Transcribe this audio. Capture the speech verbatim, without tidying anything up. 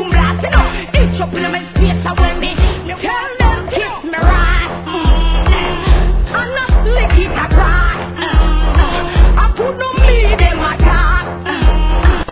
boom blast, you know. Each up in my space, I when me tell them kiss me right.